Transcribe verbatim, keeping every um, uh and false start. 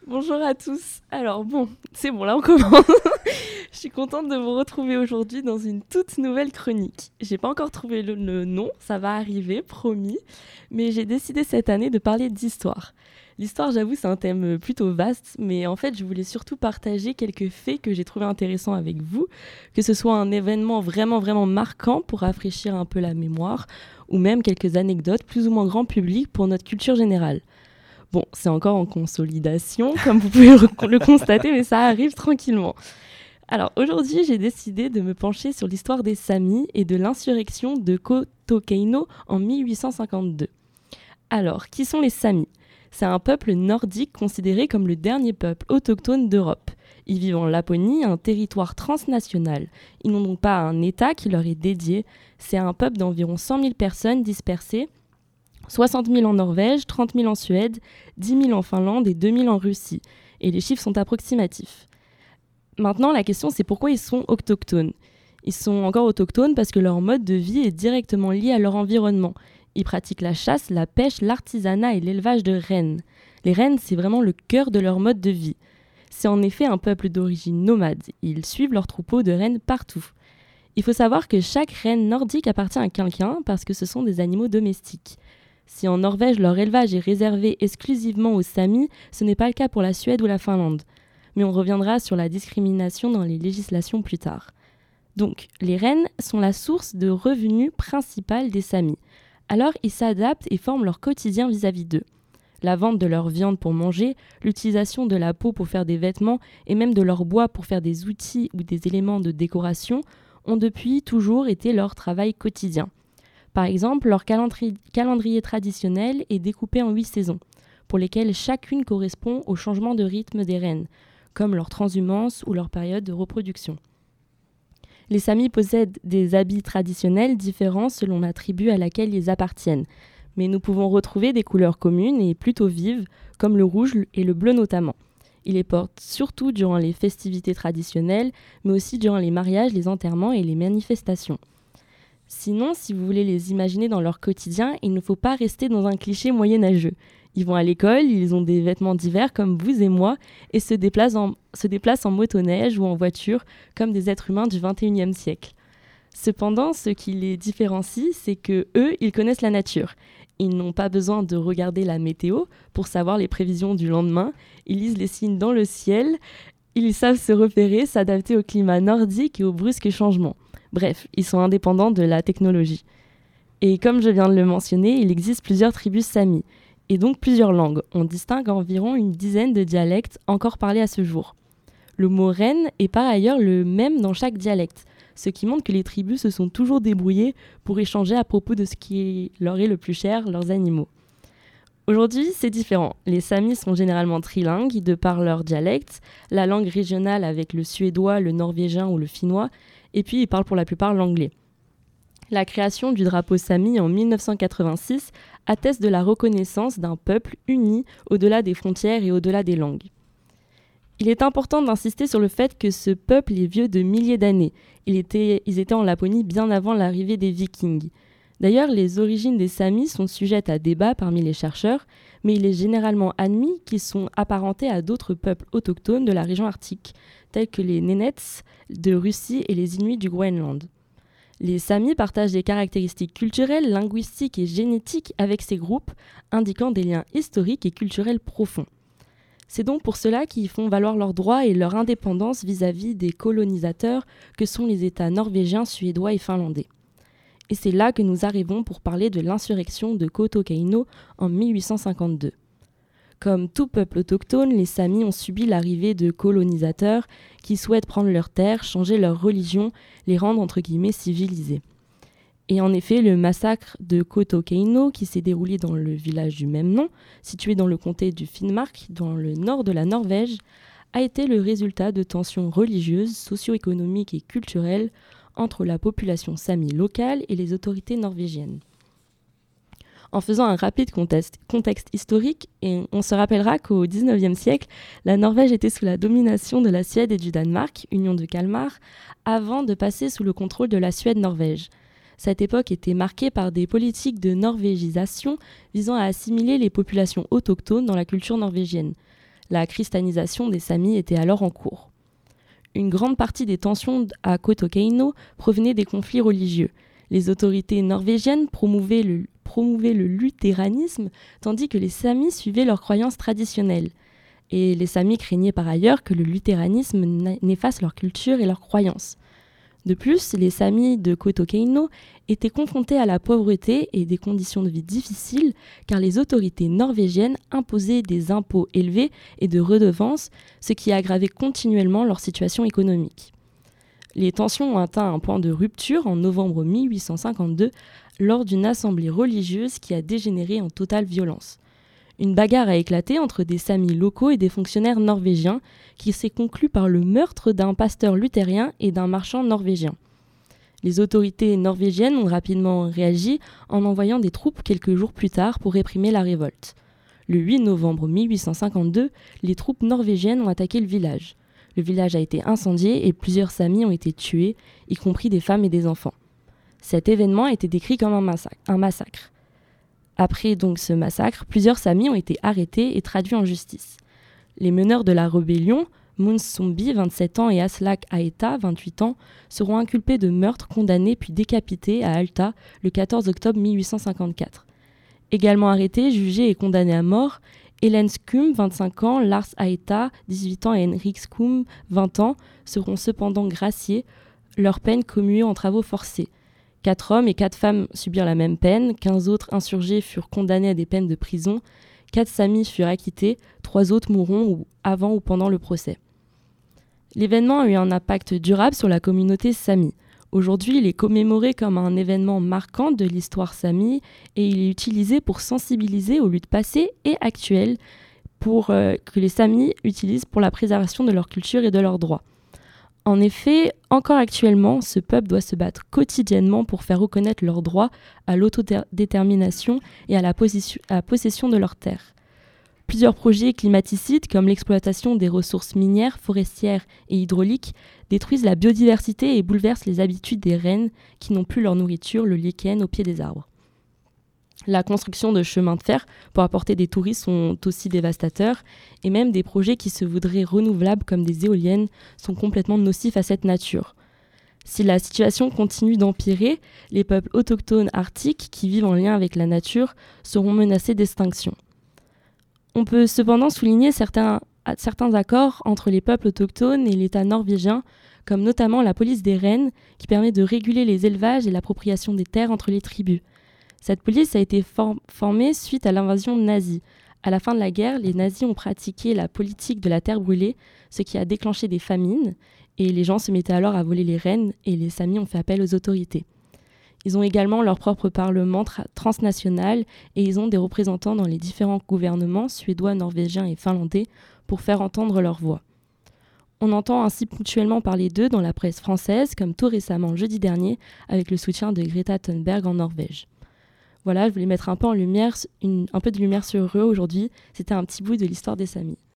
Bonjour à tous. Alors bon, c'est bon, là on commence. Je suis contente de vous retrouver aujourd'hui dans une toute nouvelle chronique. J'ai pas encore trouvé le, le nom, ça va arriver, promis. Mais j'ai décidé cette année de parler d'histoire. L'histoire, j'avoue, c'est un thème plutôt vaste, mais en fait, je voulais surtout partager quelques faits que j'ai trouvés intéressants avec vous, que ce soit un événement vraiment, vraiment marquant pour rafraîchir un peu la mémoire, ou même quelques anecdotes plus ou moins grand public pour notre culture générale. Bon, c'est encore en consolidation, comme vous pouvez le constater, mais ça arrive tranquillement. Alors aujourd'hui, j'ai décidé de me pencher sur l'histoire des Samis et de l'insurrection de Koto-Keino en mille huit cent cinquante-deux. Alors, qui sont les Samis ? C'est un peuple nordique considéré comme le dernier peuple autochtone d'Europe. Ils vivent en Laponie, un territoire transnational. Ils n'ont donc pas un État qui leur est dédié. C'est un peuple d'environ cent mille personnes dispersées, soixante mille en Norvège, trente mille en Suède, dix mille en Finlande et deux mille en Russie. Et les chiffres sont approximatifs. Maintenant, la question, c'est pourquoi ils sont autochtones. Ils sont encore autochtones parce que leur mode de vie est directement lié à leur environnement. Ils pratiquent la chasse, la pêche, l'artisanat et l'élevage de rennes. Les rennes, c'est vraiment le cœur de leur mode de vie. C'est en effet un peuple d'origine nomade. Ils suivent leurs troupeaux de rennes partout. Il faut savoir que chaque renne nordique appartient à quelqu'un parce que ce sont des animaux domestiques. Si en Norvège, leur élevage est réservé exclusivement aux Samis, ce n'est pas le cas pour la Suède ou la Finlande. Mais on reviendra sur la discrimination dans les législations plus tard. Donc, les rennes sont la source de revenus principale des Samis. Alors, ils s'adaptent et forment leur quotidien vis-à-vis d'eux. La vente de leur viande pour manger, l'utilisation de la peau pour faire des vêtements et même de leur bois pour faire des outils ou des éléments de décoration ont depuis toujours été leur travail quotidien. Par exemple, leur calendrier, calendrier traditionnel est découpé en huit saisons, pour lesquelles chacune correspond au changement de rythme des rennes, comme leur transhumance ou leur période de reproduction. Les Samis possèdent des habits traditionnels différents selon la tribu à laquelle ils appartiennent, mais nous pouvons retrouver des couleurs communes et plutôt vives, comme le rouge et le bleu notamment. Ils les portent surtout durant les festivités traditionnelles, mais aussi durant les mariages, les enterrements et les manifestations. Sinon, si vous voulez les imaginer dans leur quotidien, il ne faut pas rester dans un cliché moyenâgeux. Ils vont à l'école, ils ont des vêtements divers comme vous et moi et se déplacent en, se déplacent en motoneige ou en voiture comme des êtres humains du vingt et unième siècle. Cependant, ce qui les différencie, c'est que eux, ils connaissent la nature. Ils n'ont pas besoin de regarder la météo pour savoir les prévisions du lendemain. Ils lisent les signes dans le ciel. Ils savent se repérer, s'adapter au climat nordique et aux brusques changements. Bref, ils sont indépendants de la technologie. Et comme je viens de le mentionner, il existe plusieurs tribus Samis, et donc plusieurs langues. On distingue environ une dizaine de dialectes encore parlés à ce jour. Le mot renne est par ailleurs le même dans chaque dialecte, ce qui montre que les tribus se sont toujours débrouillées pour échanger à propos de ce qui leur est le plus cher, leurs animaux. Aujourd'hui, c'est différent. Les Samis sont généralement trilingues de par leur dialecte, la langue régionale avec le suédois, le norvégien ou le finnois, et puis ils parlent pour la plupart l'anglais. La création du drapeau Sami en mille neuf cent quatre-vingt-six atteste de la reconnaissance d'un peuple uni au-delà des frontières et au-delà des langues. Il est important d'insister sur le fait que ce peuple est vieux de milliers d'années. Il était, ils étaient en Laponie bien avant l'arrivée des Vikings. D'ailleurs, les origines des Samis sont sujettes à débat parmi les chercheurs, mais il est généralement admis qu'ils sont apparentés à d'autres peuples autochtones de la région arctique, tels que les Nenets de Russie et les Inuits du Groenland. Les Samis partagent des caractéristiques culturelles, linguistiques et génétiques avec ces groupes, indiquant des liens historiques et culturels profonds. C'est donc pour cela qu'ils font valoir leurs droits et leur indépendance vis-à-vis des colonisateurs que sont les États norvégiens, suédois et finlandais. Et c'est là que nous arrivons pour parler de l'insurrection de Koto-Keino en mille huit cent cinquante-deux. Comme tout peuple autochtone, les Samis ont subi l'arrivée de colonisateurs qui souhaitent prendre leurs terres, changer leur religion, les rendre entre guillemets civilisés. Et en effet, le massacre de Koto-Keino, qui s'est déroulé dans le village du même nom, situé dans le comté du Finnmark, dans le nord de la Norvège, a été le résultat de tensions religieuses, socio-économiques et culturelles entre la population Sami locale et les autorités norvégiennes. En faisant un rapide contexte, contexte historique, et on se rappellera qu'au dix-neuvième siècle, la Norvège était sous la domination de la Suède et du Danemark, union de Kalmar, avant de passer sous le contrôle de la Suède-Norvège. Cette époque était marquée par des politiques de norvégisation visant à assimiler les populations autochtones dans la culture norvégienne. La christianisation des Samis était alors en cours. Une grande partie des tensions à Kautokeino provenaient des conflits religieux. Les autorités norvégiennes promouvaient le, promouvaient le luthéranisme, tandis que les Samis suivaient leurs croyances traditionnelles. Et les Samis craignaient par ailleurs que le luthéranisme n'efface leur culture et leurs croyances. De plus, les Samis de Kautokeino étaient confrontés à la pauvreté et des conditions de vie difficiles car les autorités norvégiennes imposaient des impôts élevés et de redevances, ce qui aggravait continuellement leur situation économique. Les tensions ont atteint un point de rupture en novembre mille huit cent cinquante-deux lors d'une assemblée religieuse qui a dégénéré en totale violence. Une bagarre a éclaté entre des Samis locaux et des fonctionnaires norvégiens qui s'est conclue par le meurtre d'un pasteur luthérien et d'un marchand norvégien. Les autorités norvégiennes ont rapidement réagi en envoyant des troupes quelques jours plus tard pour réprimer la révolte. Le huit novembre mille huit cent cinquante-deux, les troupes norvégiennes ont attaqué le village. Le village a été incendié et plusieurs Samis ont été tués, y compris des femmes et des enfants. Cet événement a été décrit comme un massacre. Un massacre. Après donc ce massacre, plusieurs Samis ont été arrêtés et traduits en justice. Les meneurs de la rébellion, Moons Sombi, vingt-sept ans, et Aslak Aeta, vingt-huit ans, seront inculpés de meurtre, condamnés puis décapités à Alta le quatorze octobre mille huit cent cinquante-quatre. Également arrêtés, jugés et condamnés à mort, Helen Skum, vingt-cinq ans, Lars Aeta, dix-huit ans, et Henrik Skum, vingt ans, seront cependant graciés, leur peine commuée en travaux forcés. Quatre hommes et quatre femmes subirent la même peine, quinze autres insurgés furent condamnés à des peines de prison, quatre Samis furent acquittés, trois autres mourront ou avant ou pendant le procès. L'événement a eu un impact durable sur la communauté Sami. Aujourd'hui, il est commémoré comme un événement marquant de l'histoire Sami et il est utilisé pour sensibiliser aux luttes passées et actuelles pour, euh, que les Samis utilisent pour la préservation de leur culture et de leurs droits. En effet, encore actuellement, ce peuple doit se battre quotidiennement pour faire reconnaître leurs droits à l'autodétermination et à la, position, à la possession de leurs terres. Plusieurs projets climaticides, comme l'exploitation des ressources minières, forestières et hydrauliques, détruisent la biodiversité et bouleversent les habitudes des rennes qui n'ont plus leur nourriture, le lichen, au pied des arbres. La construction de chemins de fer pour apporter des touristes sont aussi dévastateurs et même des projets qui se voudraient renouvelables comme des éoliennes sont complètement nocifs à cette nature. Si la situation continue d'empirer, les peuples autochtones arctiques qui vivent en lien avec la nature seront menacés d'extinction. On peut cependant souligner certains, certains accords entre les peuples autochtones et l'État norvégien, comme notamment la police des rennes qui permet de réguler les élevages et l'appropriation des terres entre les tribus. Cette police a été for- formée suite à l'invasion nazie. À la fin de la guerre, les nazis ont pratiqué la politique de la terre brûlée, ce qui a déclenché des famines, et les gens se mettaient alors à voler les rennes, et les Samis ont fait appel aux autorités. Ils ont également leur propre parlement tra- transnational, et ils ont des représentants dans les différents gouvernements suédois, norvégiens et finlandais pour faire entendre leur voix. On entend ainsi ponctuellement parler d'eux dans la presse française, comme tout récemment jeudi dernier, avec le soutien de Greta Thunberg en Norvège. Voilà, je voulais mettre un peu en lumière, une, un peu de lumière sur eux aujourd'hui. C'était un petit bout de l'histoire des Samis.